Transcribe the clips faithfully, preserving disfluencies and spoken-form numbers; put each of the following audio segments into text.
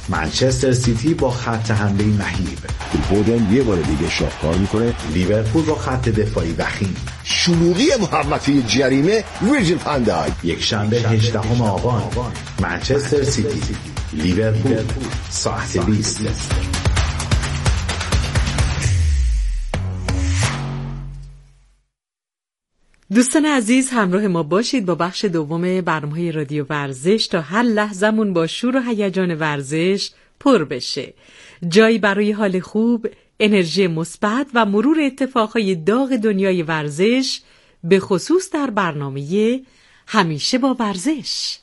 منچستر سیتی با خط حمله مهیب، فودن یه بار دیگه شاهکار میکنه. لیورپول با خط دفاعی وخیم، شلوغی محوطه جریمه ویرجیل فان دایک. یک شنبه هجدهم آبان منچستر سیتی لیورپول ساعت بیست. دوستان عزیز، همراه ما باشید با بخش دوم برنامه رادیو ورزش تا هر لحظمون با شور و هیجان ورزش پر بشه. جایی برای حال خوب، انرژی مثبت و مرور اتفاقهای داغ دنیای ورزش، به خصوص در برنامه همیشه با ورزش.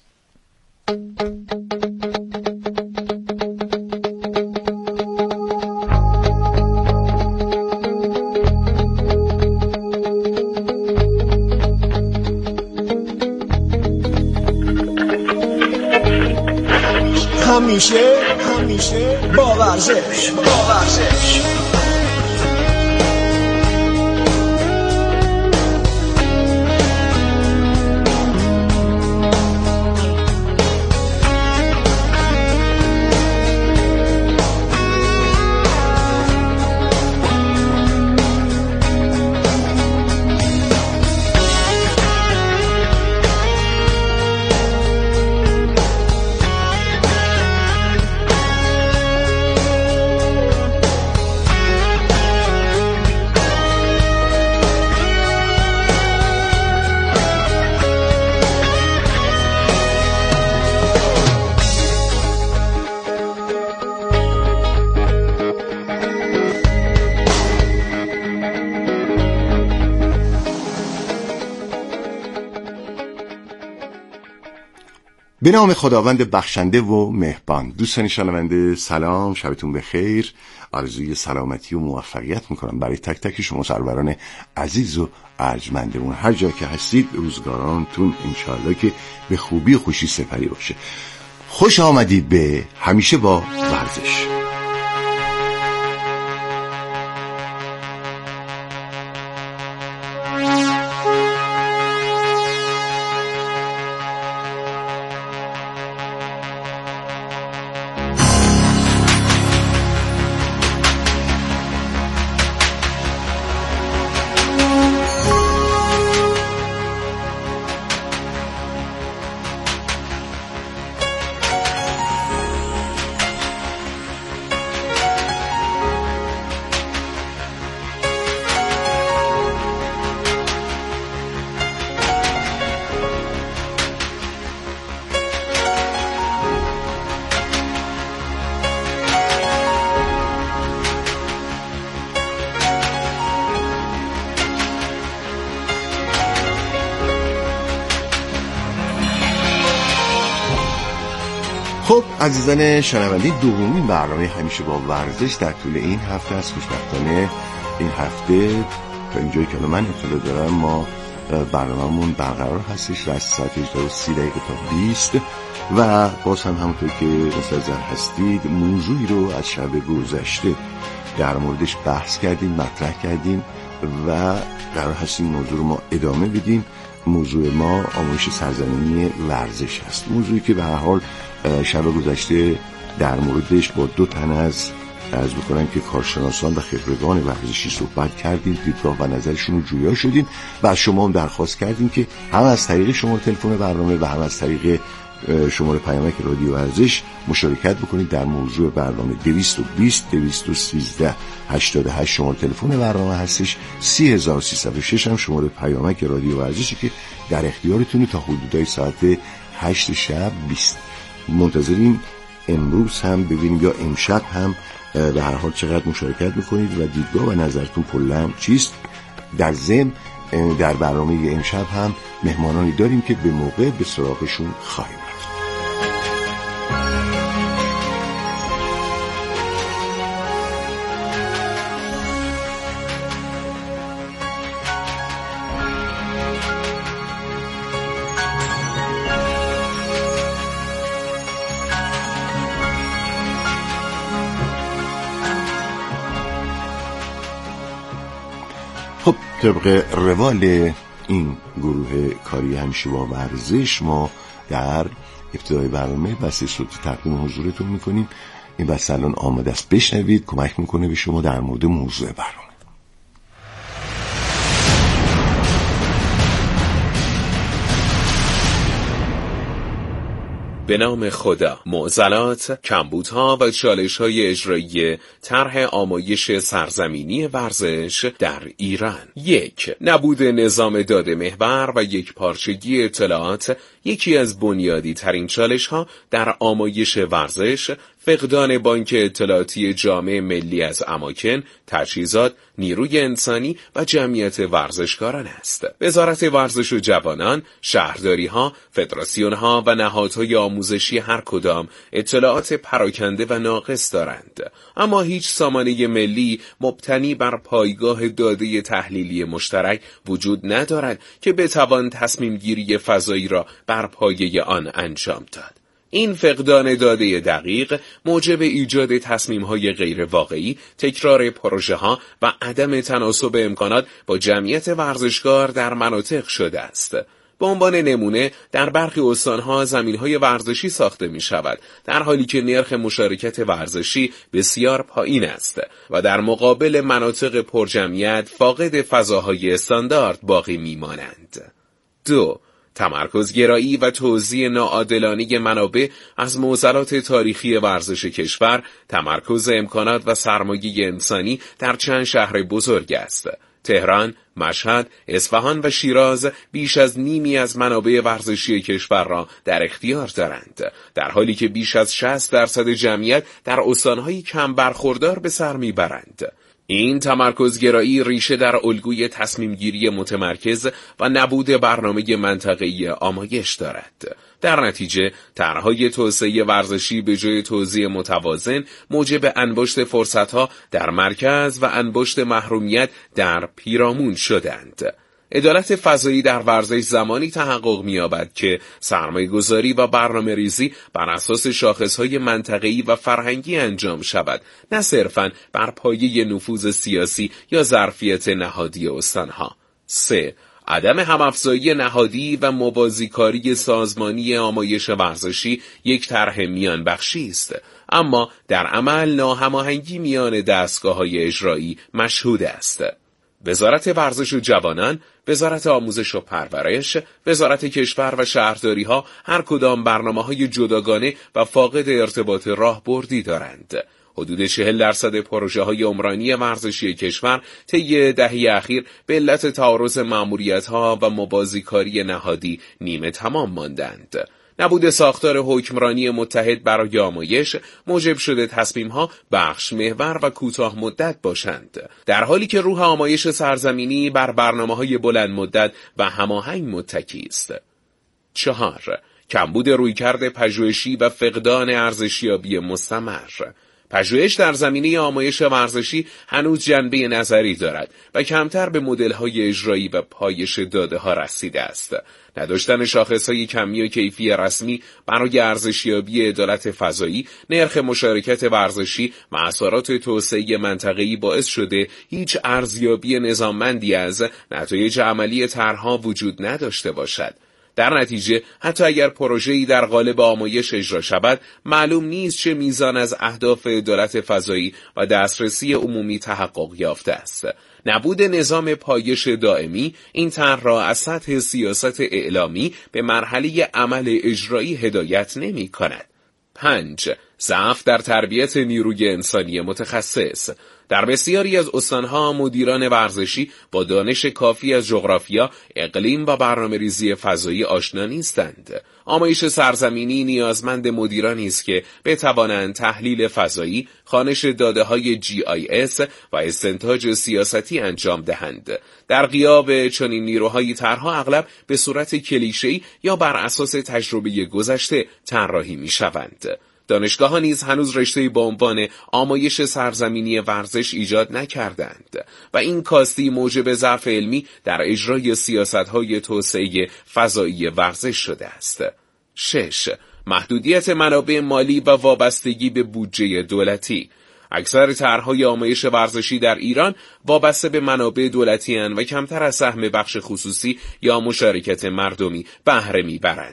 همیشه همیشه با ورزش با ورزش به نام خداوند بخشنده و مهربان. دوستان شنونده سلام، شبتون بخیر. آرزوی سلامتی و موفقیت میکنم برای تک تک شما سروران عزیز و ارجمندمون. هر جا که هستید روزگارانتون انشاءالله که به خوبی و خوشی سپری باشه. خوش آمدید به همیشه با ورزش. خب عزیزان شنونده، دومین برنامه همیشه با ورزش در طول این هفته است. خوشبختانه این هفته تا اینجایی که من اطلاع دارم ما برنامه‌مون برقرار هستش از ساعت هجده و سی دقیقه تا بیست و باز هم همونطور که مستحضر هستید موضوعی رو از شب گذشته در موردش بحث کردیم، مطرح کردیم و قرار هستیم موضوع رو ما ادامه بدیم. موضوع ما آموزش سرزمینی ورزش هست، موضوعی که به هر حال شب گذشته در موردش با دو تن از عرض بکنم که کارشناسان و خبرگان ورزشی صحبت کردیم، دیدگاه و نظرشون رو جویا شدیم و از شما هم درخواست کردیم که هم از طریق شماره تلفن برنامه و هم از طریق شماره پیامک رادیو ورزش مشارکت بکنید در موضوع برنامه. دویست و بیست دویست و سیزده هشتاد و هشت شماره تلفن برنامه هستش. سی هزار و سیصد و شش هم شماره پیامک رادیو ورزشی که در اختیارتونه تا حدودای ساعت هشت شب بیست. منتظریم امروز هم ببینیم یا امشب هم به هر حال چقدر مشارکت میکنید و دیدگاه و نظرتون کلا چیست. در ضمن در برنامه امشب هم مهمانانی داریم که به موقع به سراغشون خواهیم رفت. خب طبق روال این گروه کاری همیشه با ورزش ما در ابتدای برنامه بسیج رو تقدیم حضورتون میکنیم. این بس الان آماده است، بشنوید، کمک میکنه به شما در مورد موضوع برنامه. به نام خدا. معضلات، کمبودها و چالش‌های اجرایی طرح آمایش سرزمینی ورزش در ایران. یک، نبود نظام داده محور و یک پارچگی اطلاعات یکی از بنیادی ترین چالش‌ها در آمایش ورزش، فقدان بانک اطلاعاتی جامع ملی از اماکن، تجهیزات، نیروی انسانی و جمعیت ورزشکاران است. وزارت ورزش و جوانان، شهرداری‌ها، فدراسیون‌ها و نهادهای آموزشی هر کدام اطلاعات پراکنده و ناقص دارند، اما هیچ سامانه ملی مبتنی بر پایگاه داده تحلیلی مشترک وجود ندارد که بتوان تصمیم گیری فضایی را بر پایه آن انجام داد. این فقدان داده دقیق موجب ایجاد تصمیم‌های غیر واقعی، تکرار پروژه‌ها و عدم تناسب امکانات با جمعیت ورزشکار در مناطق شده است. به عنوان نمونه در برخی استان‌ها زمین‌های ورزشی ساخته می‌شود، در حالی که نرخ مشارکت ورزشی بسیار پایین است و در مقابل مناطق پرجمعیت فاقد فضاهای استاندارد باقی می‌مانند. دو، تمرکزگرایی و توزیع ناعادلانه منابع از معضلات تاریخی ورزش کشور، تمرکز امکانات و سرمایه انسانی در چند شهر بزرگ است. تهران، مشهد، اصفهان و شیراز بیش از نیمی از منابع ورزشی کشور را در اختیار دارند، در حالی که بیش از شصت درصد جمعیت در استان‌های کم برخوردار به سر میبرند. این تمرکزگرایی ریشه در الگوی تصمیمگیری متمرکز و نبود برنامه منطقه‌ای آمایش دارد. در نتیجه طرح‌های توسعه ورزشی به جای توزیع متوازن موجب انباشت فرصت‌ها در مرکز و انباشت محرومیت در پیرامون شدند. عدالت فضایی در ورزش زمانی تحقق می‌یابد که سرمایه‌گذاری و برنامه‌ریزی بر اساس شاخص‌های منطقه‌ای و فرهنگی انجام شود، نه صرفاً بر پایه نفوذ سیاسی یا ظرفیت نهادی استان‌ها. سه، عدم همافزایی نهادی و موازیکاری سازمانی آمایش ورزشی یک طرح میان بخشی است، اما در عمل ناهماهنگی میان دستگاه‌های اجرایی مشهود است. وزارت ورزش و جوانان، وزارت آموزش و پرورش، وزارت کشور و شهرداری‌ها هر کدام برنامه‌های جداگانه و فاقد ارتباط راهبردی دارند. حدود چهل درصد پروژه‌های عمرانی ورزشی کشور طی دهه اخیر به علت تعارض مأموریت‌ها و موازیکاری نهادی نیمه تمام ماندند. نبود ساختار حکمرانی متحد برای آمایش موجب شده تصمیم‌ها بخش محور و کوتاه مدت باشند، در حالی که روح آمایش سرزمینی بر برنامه‌های بلند مدت و هماهنگ متکی است. چهار، کمبود رویکرد پژوهشی و فقدان ارزشیابی مستمر. پژوهش در زمینه آمایش ورزشی هنوز جنبه نظری دارد و کمتر به مدل‌های اجرایی و پایش داده‌ها رسیده است. نداشتن شاخص‌های کمی و کیفی رسمی برای ارزشیابی عدالت فضایی، نرخ مشارکت ورزشی و اثرات توسعه منطقه‌ای باعث شده هیچ ارزیابی نظاممندی از نتایج عملی طرح‌ها وجود نداشته باشد. در نتیجه حتی اگر پروژه‌ای در قالب آمایش اجرا شود، معلوم نیست چه میزان از اهداف عدالت فضایی و دسترسی عمومی تحقق یافته است. نبود نظام پایش دائمی این طرح را از سطح سیاست اعلامی به مرحله عمل اجرایی هدایت نمی کند. پنج، ضعف در تربیت نیروی انسانی متخصص. در بسیاری از استانها مدیران ورزشی با دانش کافی از جغرافیا، اقلیم و برنامه‌ریزی فضایی آشنا نیستند. آمایش سرزمینی نیازمند مدیرانی است که بتوانند تحلیل فضایی، خوانش داده‌های جی آی اس و استنتاج سیاستی انجام دهند. در غیاب چنین نیروهایی طرح‌ها اغلب به صورت کلیشه‌ای یا بر اساس تجربه گذشته طراحی می‌شوند. دانشگاه‌ها نیز هنوز رشته‌ای با عنوان آمایش سرزمینی ورزش ایجاد نکردند و این کاستی موجب ضعف علمی در اجرای سیاست‌های توسعه فضایی ورزش شده است. شش، محدودیت منابع مالی و وابستگی به بودجه دولتی. اکثر طرح‌های آمایش ورزشی در ایران وابسته به منابع دولتی اند و کمتر از سهم بخش خصوصی یا مشارکت مردمی بهره می‌برند.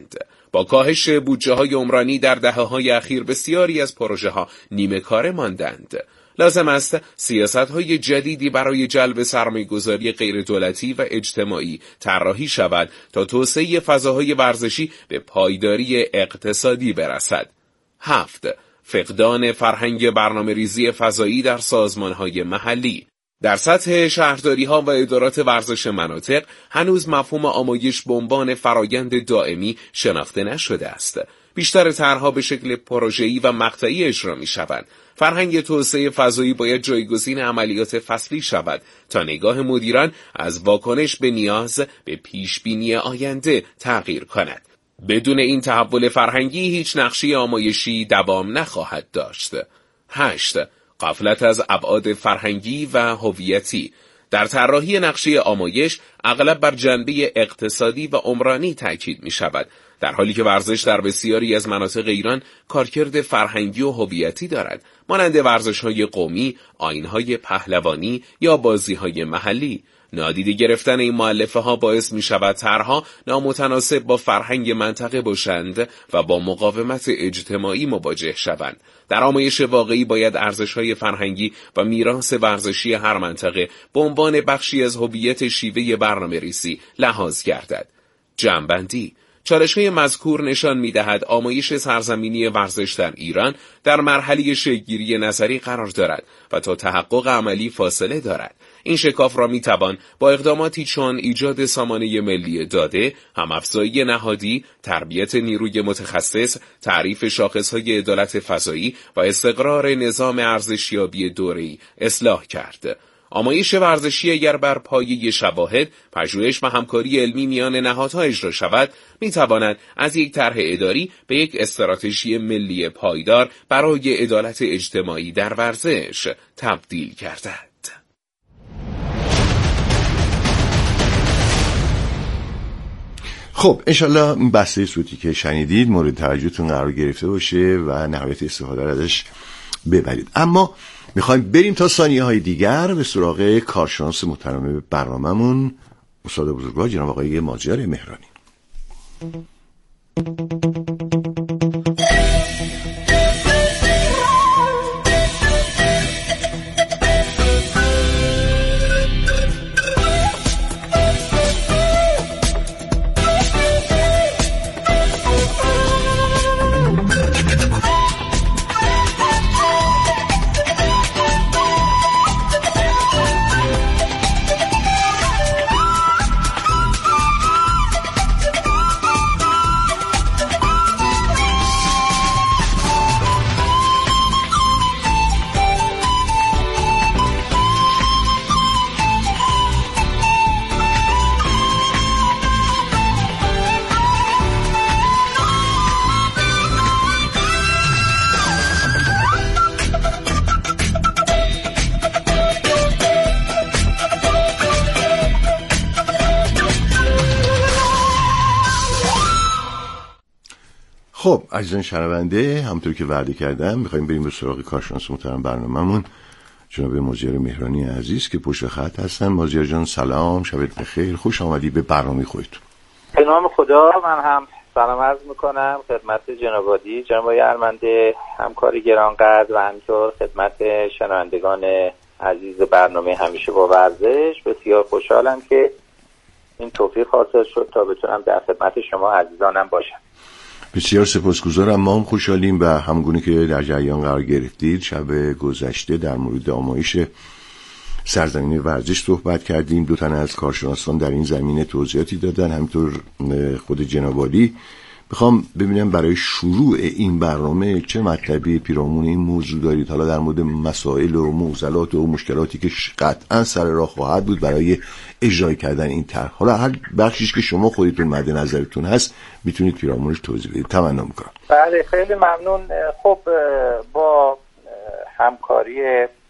با کاهش بودجه‌های عمرانی در دهه‌های اخیر بسیاری از پروژه‌ها نیمه کاره ماندند. لازم است سیاست‌های جدیدی برای جلب سرمایه‌گذاری غیردولتی و اجتماعی طراحی شود تا توسعه فضاهای ورزشی به پایداری اقتصادی برسد. هفت. فقدان فرهنگ برنامه‌ریزی فضایی در سازمان‌های محلی. در سطح شهرداری‌ها و ادارات ورزش مناطق هنوز مفهوم آمایش به عنوان فرایند دائمی شناخته نشده است. بیشتر طرح‌ها به شکل پروژه‌ای و مقطعی اجرا می‌شوند. فرهنگ توسعه فضایی باید جایگزین عملیات فصلی شود تا نگاه مدیران از واکنش به نیاز به پیشبینی آینده تغییر کند. بدون این تحول فرهنگی هیچ نقشه آمایشی دوام نخواهد داشت. هشت. غفلت از ابعاد فرهنگی و هویتی. در طراحی نقشه آمایش اغلب بر جنبه اقتصادی و عمرانی تاکید می شود، در حالی که ورزش در بسیاری از مناطق ایران کارکرد فرهنگی و هویتی دارد، مانند ورزش‌های قومی، آیین‌های پهلوانی یا بازی‌های محلی. نادیده گرفتن این مؤلفه ها باعث می شود طرحها نامتناسب با فرهنگ منطقه باشند و با مقاومت اجتماعی مواجه شوند. در آمایش واقعی باید ارزش‌های فرهنگی و میراث ورزشی هر منطقه به عنوان بخشی از هویت شیوه برنامه‌ریزی لحاظ گردد. جمع‌بندی: چالش‌های مذکور نشان می‌دهد آمایش سرزمینی ورزش در ایران در مرحله شکل‌گیری نظری قرار دارد و تا تحقق عملی فاصله دارد. این شکاف را می‌توان با اقداماتی چون ایجاد سامانه ملی داده، هم‌افزایی نهادی، تربیت نیروی متخصص، تعریف شاخص‌های عدالت فضایی و استقرار نظام ارزشیابی دوره‌ای اصلاح کرد. آمایش ورزشی اگر بر پایه شواهد، پژوهش و همکاری علمی میان نهادها اجرا شود، می‌تواند از یک طرح اداری به یک استراتژی ملی پایدار برای عدالت اجتماعی در ورزش تبدیل گردد. خب انشالله این بحث صوتی که شنیدید مورد توجهتون قرار گرفته باشه و نهایت استفاده را ازش ببرید. اما میخوایم بریم تا ثانیه های دیگر به سراغ کارشناس محترم برنامه‌مون، استاد بزرگوار جناب آقای مازیار مهرانی. خب عزیزان شنونده، همونطور که وعده کردم میخوایم بریم به سراغ کارشناس محترم برنامه‌مون جناب مازیار مهرانی عزیز که پشت خط هستن. مازیار جان سلام، شبت بخیر، خوش آمدی به برنامه خودتون. به نام خدا من هم سلام عرض میکنم خدمت جناب عالی جناب ارمنده، همکار گرانقدر و همینطور خدمت شنوندگان عزیز برنامه همیشه با ورزش. بسیار خوشحالم که این توفیق حاصل شد تا بتونم در خدمت شما عزیزانم باشم. بسیار سپاسگزارم. ما هم خوشحالیم و همگونه که در جریان قرار گرفتید. شب گذشته در مورد آمایش سرزمین ورزش صحبت کردیم. دو تن از کارشناسان در این زمینه توضیحاتی دادن، همینطور خود جناب عالی. بخوام ببینم برای شروع این برنامه چه مطلبی پیرامون این موضوع دارید، حالا در مورد مسائل و معضلات و مشکلاتی که قطعا سر راه خواهد بود برای اجرای کردن این طرح. حالا هر بخشیش که شما خودتون مد نظرتون هست میتونید پیرامونش توضیح بدید. تمنا میکنم. بله خیلی ممنون. خب با همکاری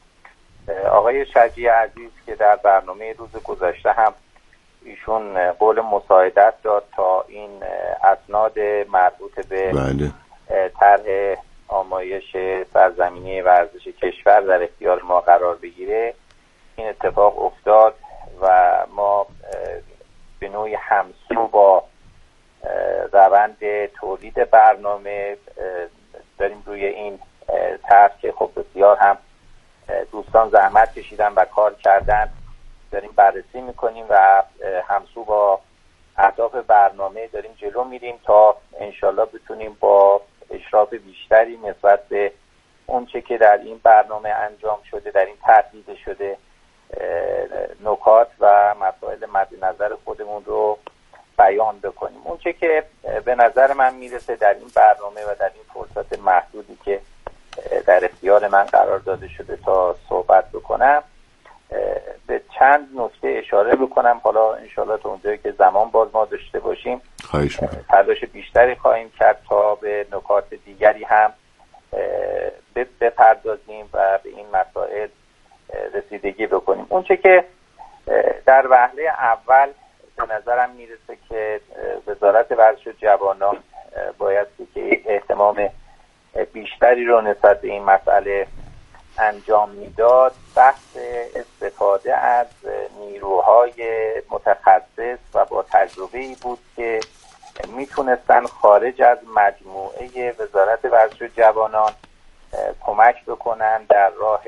آقای شجیع عزیز که در برنامه روز گذشته هم ایشون قول مساعدت داد تا این اسناد مربوط به بله. طرح آمایش سرزمینی ورزش کشور در اختیار ما قرار بگیره، این اتفاق افتاد و ما به نوعی همسو با روند تولید برنامه داریم روی این طرح که خب بسیار هم دوستان زحمت کشیدن و کار کردن داریم بررسی میکنیم و همسو با اهداف برنامه داریم جلو میریم تا انشالله بتونیم با اشراف بیشتری نسبت به اون چه که در این برنامه انجام شده، در این تحدید شده، نکات و مسائل مد نظر خودمون رو بیان بکنیم. اون چه که به نظر من میرسه در این برنامه و در این فرصت محدودی که در اختیار من قرار داده شده تا صحبت بکنم، به چند نکته اشاره بکنم. حالا انشالله تا اونجایی که زمان باز ما داشته باشیم تلاش بیشتری خواهیم کرد تا به نکات دیگری هم بپردازیم و به این مسائل رسیدگی بکنیم. اون چه که در وهله اول به نظرم میرسه که وزارت ورزش و جوانان باید که اهتمام بیشتری رو نسبت به این مسئله انجام میداد. بحث استفاده از نیروهای متخصص و با تجربه‌ای بود که میتونستن خارج از مجموعه وزارت ورزش و جوانان کمک بکنن در راه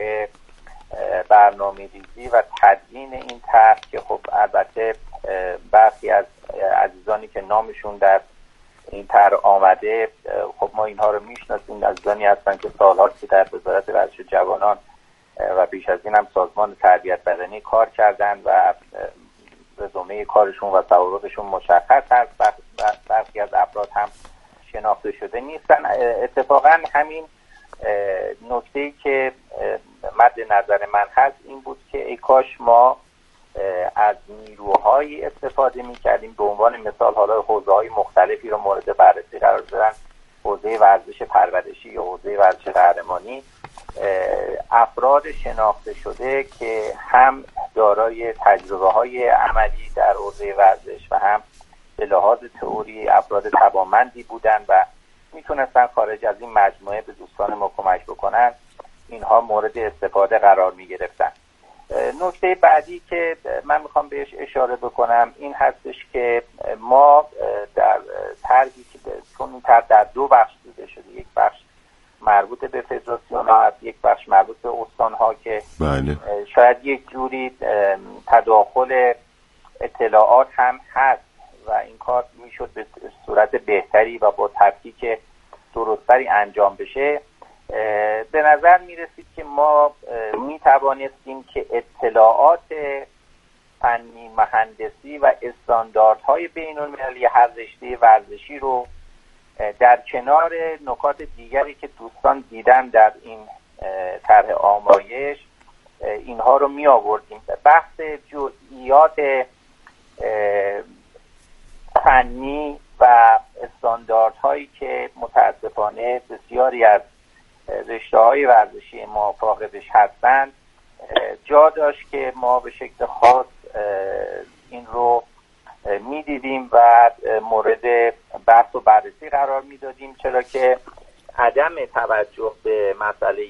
برنامه‌ریزی و تدوین این طرح که خب البته برخی از عزیزانی که نامشون در این طرح آمده خب ما اینها رو میشناسیم، عزیزانی هستن که سال‌ها که در وزارت ورزش و جوانان و بیش از این هم سازمان تربیت بدنی کار کردن و رزومه کارشون و سوابقشون مشخص هست. برخی از افراد هم شناخته شده نیستن. اتفاقا همین نکته‌ای که مد نظر من هست این بود که ای کاش ما از نیروهایی استفاده می‌کردیم. به عنوان مثال حالا حوزه‌های مختلفی رو مورد بررسی قرار دادن، حوزه ورزش پرورشی یا حوزه ورزش قهرمانی، افراد شناخته شده که هم دارای تجربه‌های عملی در حوزه ورزش و هم به لحاظ تئوری افراد توانمندی بودن و میتونستن خارج از این مجموعه به دوستان ما کمک بکنن، اینها مورد استفاده قرار میگرفتن. نکته بعدی که من میخوام بهش اشاره بکنم این هستش که ما در طرحی که چون این طرح در دو بخش دیده شده، یک بخش مربوط به فدراسیون ها هست، یک بخش مربوط به استان ها که بله. شاید یک جوری تداخل اطلاعات هم هست و این کار میشد به صورت بهتری و با تفکیک درستری انجام بشه. به نظر میرسید که ما میتوانستیم که اطلاعات فنی مهندسی و استانداردهای بین المللی هر رشته ورزشی رو در کنار نکات دیگری که دوستان دیدن در این طرح آمایش اینها رو می آوردیم. بحث جزئیات فنی و استانداردهایی که متاسفانه بسیاری از رشته‌های ورزشی ما فاقدش هستند جا داشت که ما به شکل خاص این رو می‌دیدیم و مورد بحث و بررسی قرار میدادیم، چرا که عدم توجه به مسئله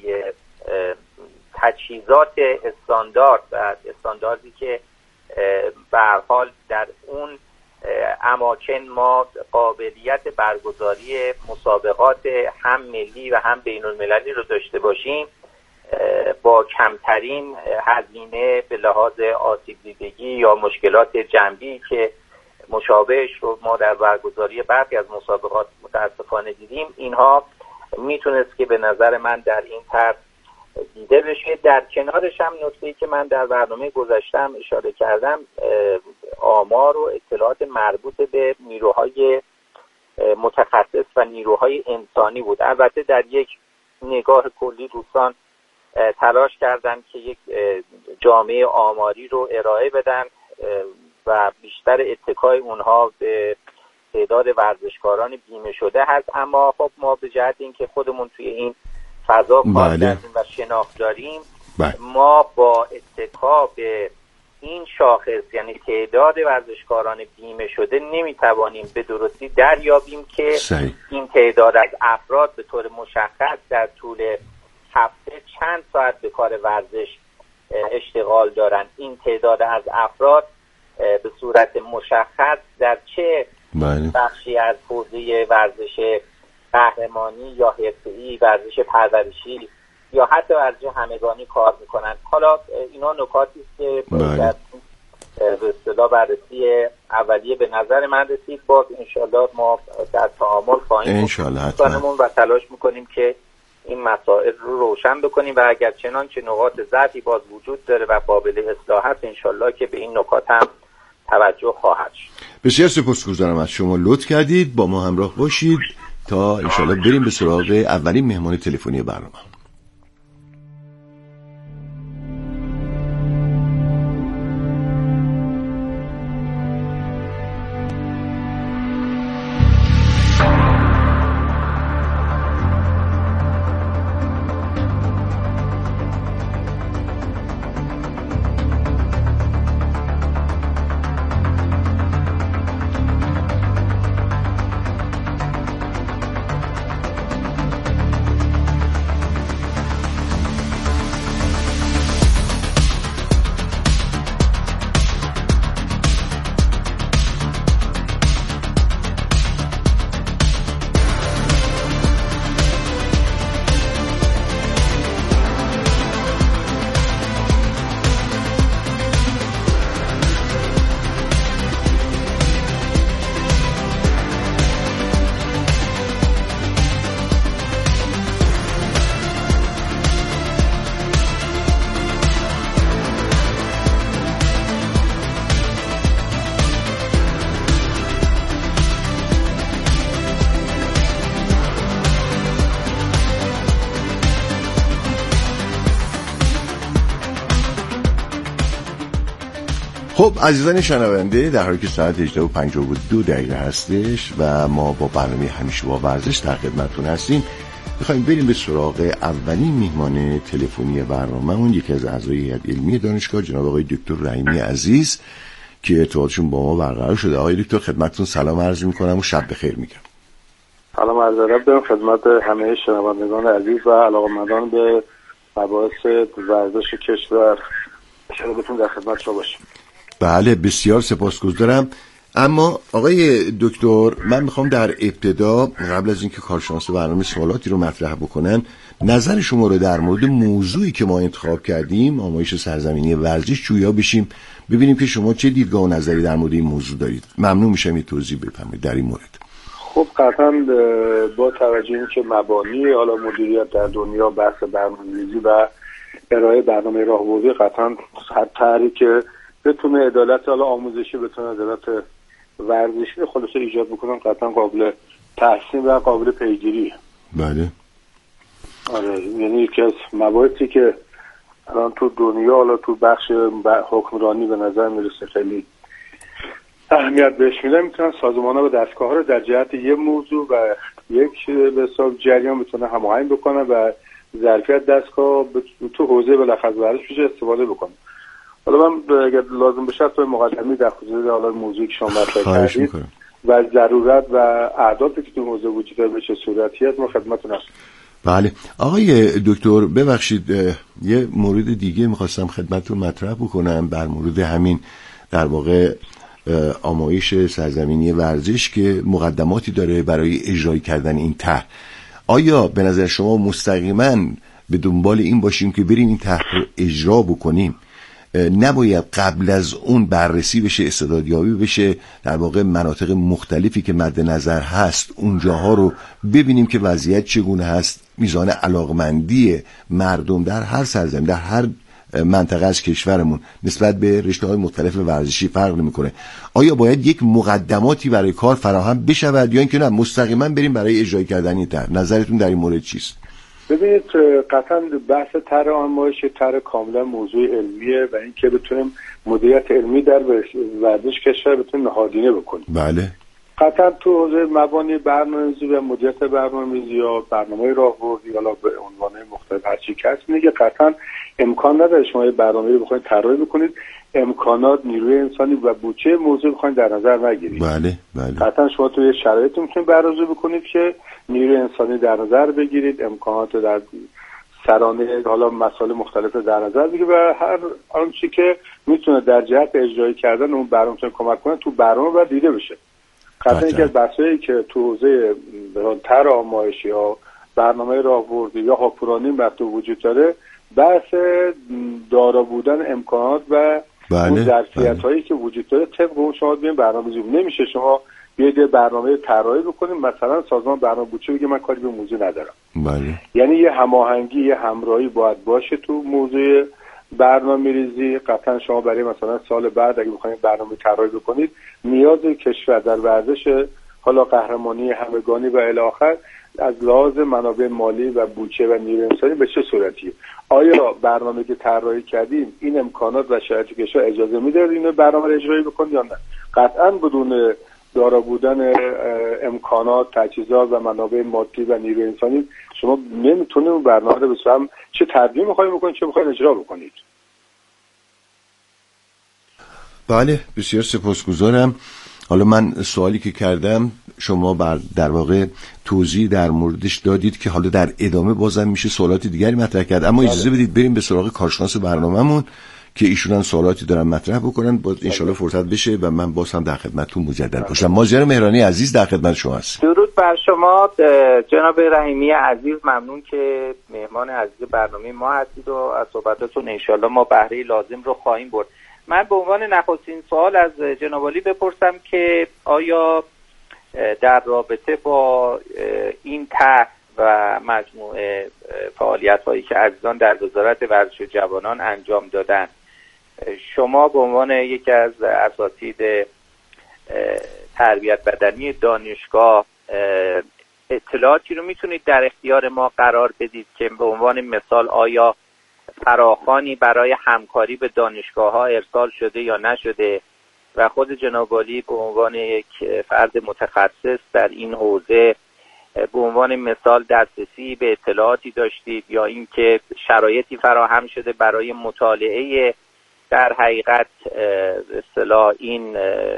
تجهیزات استاندارد و استانداردی که به هر حال در اون اماکن ما قابلیت برگزاری مسابقات هم ملی و هم بین المللی رو داشته باشیم با کمترین هزینه به لحاظ آسیب دیدگی یا مشکلات جنبی که مشابهش رو ما در برگزاری برخی از مسابقات متاسفانه دیدیم، اینها میتونست که به نظر من در این طرح دیده بشه. در کنارش هم نکته‌ای که من در برنامه گذاشتم اشاره کردم آمار و اطلاعات مربوط به نیروهای متخصص و نیروهای انسانی بود. البته در یک نگاه کلی دوستان تلاش کردن که یک جامعه آماری رو ارائه بدن و بیشتر اتکای اونها به تعداد ورزشکاران بیمه شده هست، اما خب ما به جهت اینکه خودمون توی این فضا کار کردیم و شناخت داریم بله. ما با اتکا به این شاخص یعنی تعداد ورزشکاران بیمه شده نمیتوانیم به درستی دریابیم که صحیح. این تعداد از افراد به طور مشخص در طول هفته چند ساعت به کار ورزش اشتغال دارن، این تعداد از افراد به صورت مشخص در چه بله. بخشی از حوزه ورزش قهرمانی یا حرفه‌ای، ورزش پرورشی یا حتی ورزش همگانی کار میکنن. حالا اینا نکاتی است که باید به اصطلاح بررسی اولیه به نظر من رسید. باز انشالله ما در تعامل خواهیم کنیم و تلاش میکنیم که این مسائل رو روشن بکنیم و اگر چنانچه نقاط ضعفی باز وجود داره و قابل اصلاح است انشالله که به این نکات هم توجه خواهد شد. بسیار سپاسگزارم از شما، لطف کردید با ما همراه باشید تا انشالله بریم به سراغ اولین مهمان تلفنی برنامه. خب عزیزان شنونده، در حالی که ساعت هجده و پنجاه و دو دقیقه هستش و ما با برنامه همیشه با ورزش در خدمتتون هستیم، میخوایم بریم به سراغ اولین میهمان تلفنی برنامه‌مون، یکی از اعضای هیئت علمی دانشگاه جناب آقای دکتر رحیمی عزیز که ارتباطشون با ما برقرار شده. آقای دکتر خدمتتون سلام عرض میکنم و شب بخیر میگم. سلام عرض ادب دارم خدمت همه شنوندگان عزیز و علاقه‌مندان به مباحث ورزش کشور. انشاءالله بتون در خدمت شما باشیم. بله بسیار سپاسگزارم. اما آقای دکتر، من میخوام در ابتدا قبل از اینکه کارشناس برنامه سوالاتی رو مطرح بکنن، نظر شما رو در مورد موضوعی که ما انتخاب کردیم، آمایش سرزمینی ورزش، جویا بشیم ببینیم که شما چه دیدگاه و نظری در مورد این موضوع دارید. ممنون میشم یه توضیح بفرمایید در این مورد. خب قطعا با توجه اینکه مبانی حالا مدیریت در دنیا بحث برنامه‌ریزی و ارائه برنامه راهبردی قطعا هر طرحی که بتونه عدالت حالا آموزشی بتونه عدالت ورزشی خلاصه ایجاد بکنن قطعا قابل تحسین و قابل پیگیری. بله. آره، یعنی یکی از مباحثی که الان تو دنیا حالا تو بخش حکمرانی به نظر میرسه خیلی اهمیت بهش میدن، میتونن سازمان‌ها و دستگاه‌ها رو در جهت یه موضوع و یک به حساب جریان میتونه هماهنگ بکنن و ظرفیت دستگاه تو حوزه بلخص ورزش میشه استفاده بکنه. حالا من اگر لازم بشه تو مقدمی در خصوص حالا موضوعی که شما مطرح کردید و ضرورت و اهدافی که تو حوزه وجود داره به چه صورتی است ما خدمتتون هستیم. بله آقای دکتر ببخشید یه مورد دیگه میخواستم خدمتتون مطرح بکنم بر مورد همین در واقع آمایش سرزمینی ورزش که مقدماتی داره برای اجرای کردن این طرح. آیا به نظر شما مستقیما به دنبال این باشیم که بریم این طرح رو اجرا بکنیم، نباید قبل از اون بررسی بشه، استعدادیابی بشه، در واقع مناطق مختلفی که مد نظر هست اونجاها رو ببینیم که وضعیت چگونه هست، میزان علاقمندی مردم در هر سرزمین در هر منطقه از کشورمون نسبت به رشته‌های مختلف ورزشی فرق نمی‌کنه. آیا باید یک مقدماتی برای کار فراهم بشود یا اینکه نه مستقیما بریم برای اجرای کردن این طرح؟ نظرتون در این مورد چیست؟ ببینید قطعا بحث طرح آمایش طرح کاملا موضوع علمیه و اینکه بتونیم مدیریت علمی در ورزش کشور بتونیم نهادینه بکنیم. بله. قطعا تو حوزه مبانی برنامه‌ریزی و مدیریت برنامه‌ریزی یا برنامه راهبردی حالا به عنوان مختلف هر چی کس میگه قطعا امکان نداره شما یه برنامه‌ای رو بخواید طراحی بکنید امکانات نیروی انسانی و بودجه موضوع بخواید در نظر نگیرید. بله بله. قطعا شما توی شرایطی میتونید برنامه‌ریزی بکنید که نیروی انسانی در نظر بگیرید، امکانات در سرانه حالا مسائل مختلف در نظر بگیرید و هر آنچه که میتونه در جهت اجرایی کردن اون برنامه کمک کنه تو برنامه و دیده بشه. قطعا اینکه بحثایی که تو حوزه طرح آمایشی یا برنامه راهبردی یا حکمرانی مطلوب وجود داره، بحث دارا بودن امکانات و بله، اون ظرفیت‌هایی بله. که وجود داره طبق اون شما بیاین برنامه‌ریزی. نمیشه شما بیاید برنامه طراحی بکنیم مثلا سازمان برنامه بودجه بگه من کاری به موضوع ندارم. بله. یعنی یه هماهنگی، یه همراهی باید باشه تو موضوع برنامه‌ریزی. قطعا شما برای مثلا سال بعد اگه بخواید برنامه طراحی بکنید، نیاز کشور در ورزش حالا قهرمانی همگانی و الی آخر از لحاظ منابع مالی و بودجه و نیروی انسانی به چه صورتیه؟ آیا برنامه که طراحی کردیم این امکانات و شرایط کشور اجازه میده اینو برنامه رو اجرایی بکنید یا نه؟ قطعا بدون دارا بودن امکانات، تجهیزات و منابع مادی و نیروی انسانی شما نمیتونید اون برنامه رو بسام چه تدوین می‌خواید بکنید چه بخواید اجرا بکنید. بله، بسیار سپاسگزارم. حالا من سوالی که کردم شما بر در واقع توضیح در موردش دادید که حالا در ادامه بازم میشه سوالات دیگری مطرح کرد، اما اجازه بدید بریم به سراغ کارشناس برنامه‌مون که ایشون سوالاتی دارن مطرح بکنن، باز انشالله فرصت بشه و من باز هم در خدمتتون مجدد باشم. مازیار مهرانی عزیز در خدمت شما هست. درود بر شما جناب رحیمی عزیز، ممنون که مهمان عزیز برنامه ما هستید و از صحبتاتون انشالله ما بهره لازم رو خواهیم برد. من به عنوان نخستین سوال از جناب عالی بپرسم که آیا در رابطه با این طرح و مجموعه فعالیت‌هایی که عزیزان در وزارت ورزش و جوانان انجام دادن، شما به عنوان یکی از اساتید تربیت بدنی دانشگاه اطلاعاتی رو میتونید در اختیار ما قرار بدید که به عنوان مثال آیا فراخوانی برای همکاری به دانشگاه‌ها ارسال شده یا نشده و خود جناب عالی به عنوان یک فرد متخصص در این حوزه به عنوان مثال دسترسی به اطلاعاتی داشتید یا اینکه شرایطی فراهم شده برای مطالعه در حقیقت اصطلاح این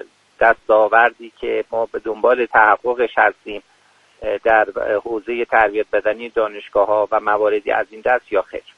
دستاوردی که ما به دنبال تحققش هستیم در حوزه تربیت بدنی دانشگاه‌ها و مواردی از این دست یا خیر؟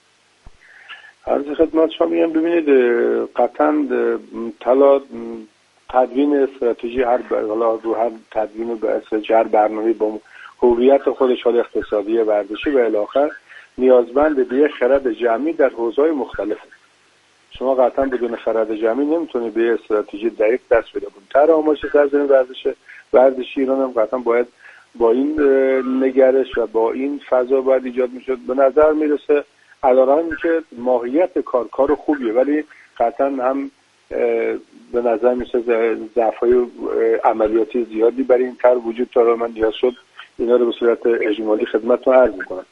عرض خدمت شما میگم ببینید قطعا طلا تدوین استراتژی هر حالا رو هر تدوین به استراتژی هر برنامه با هویت خودش حال اقتصادی ورزشی و الی آخر نیازمند به خرد جمعی در حوزه‌های مختلف. شما قطعا بدون خرد جمعی نمیتونید به استراتژی دقیق دست پیدا کنید. طرح آمایش سرزمین ورزش ورزشی ایران هم قطعا باید با این نگرش و با این فضا باید ایجاد میشد. به نظر میرسه علیرغم که ماهیت کار کار خوبیه ولی قطعا هم به نظر میسه ضعف‌های عملیاتی زیادی برای این طرح وجود داره. من نیاز شد اینا رو به صورت اجمالی خدمتتون عرض میکنم.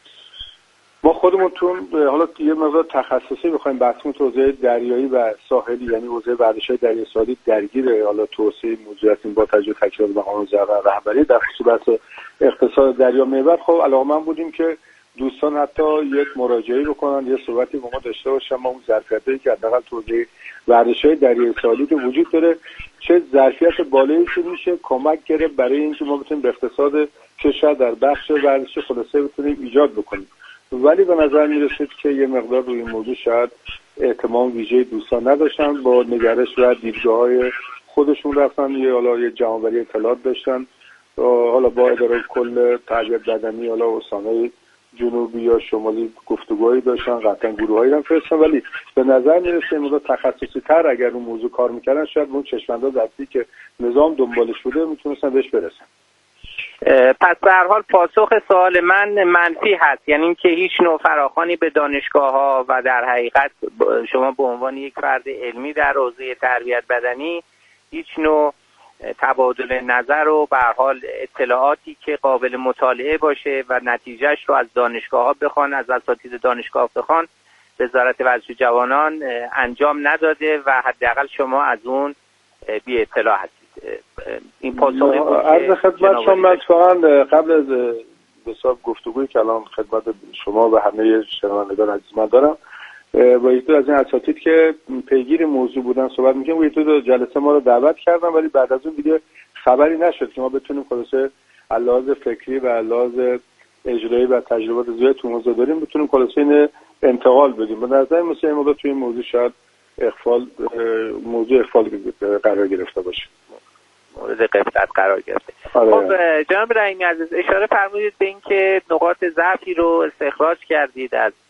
ما خودمون تو حالا یه مقدار تخصصی بخوایم بحثمون تو حوزه دریایی و ساحلی یعنی حوزه ورزش‌های دریایی ساحلی درگیر حالا توسعه موضوعاتیم با توجه تکرار مقام وزارت رهبری در خصوص اقتصاد دریا محور. خب علاقه‌مند بودیم که دوستان حتی یک مراجعه بکنن یه صحبتی با ما داشته باشن ما اون ظرفیتایی که حداقل تو ورزش‌های دریایی ساحلی که وجود داره چه ظرفیت بالایی که میشه کمک گرفت برای اینکه ما بتونیم به اقتصاد کشور در بخش ورزشی خلاصه بتونیم ایجاد بکنیم. ولی به نظر میرسید که یه مقدار روی این موضوع شاید اهتمام ویژه دوستان نداشتن، با نگرش و دیدگاه‌های خودشون رفتن یه حالا یه جمع‌آوری اطلاعات داشتن حالا با اداره کل تربیت بدنی حالا استان‌های جنوبی یا شمالی گفتگوهایی داشتن، قطعا گروهایی هم فرستن، ولی به نظر میرسه این تخصصی تر اگر اون موضوع کار میکردن شاید اون چشم‌انداز دستی که نظام دنبالش بوده میتونستن بهش برسن. پس به هر حال پاسخ سوال من منفی هست، یعنی اینکه هیچ نوع فراخوانی به دانشگاه‌ها و در حقیقت شما به عنوان یک فرد علمی در حوزه تربیت بدنی هیچ نوع تبادل نظر و به هر حال اطلاعاتی که قابل مطالعه باشه و نتیجهش رو از دانشگاه‌ها بخوان، از اساتید دانشگاه بخوان، وزارت ورزش و جوانان انجام نداده و حداقل شما از اون بی اطلاع هستید. این پاسخی بود عرض خدمت شما من اتفاقا قبل از به حساب گفتگویی که الان خدمت شما و همه شنوندگان عزیز من دارم با یک دو از این اساتید که پیگیر موضوع بودن صحبت می‌کردم و یک دو جلسه ما رو دعوت کردم ولی بعد از اون دیگه خبری نشد که ما بتونیم خلاصه لحاظ فکری و لحاظ اجرایی و تجربات زیاد تو موضوع داریم بتونیم خلاصه این انتقال بدیم. به نظر میاد این موضوع توی این موضوع شاید اخفال موضوع اخفال قرار گرفته باشه. مورد غفلت قرار گرفته. آره. خب جناب رحیمی عزیز اشاره فرمودید به اینکه نقاط ضعفی رو استخراج کردید از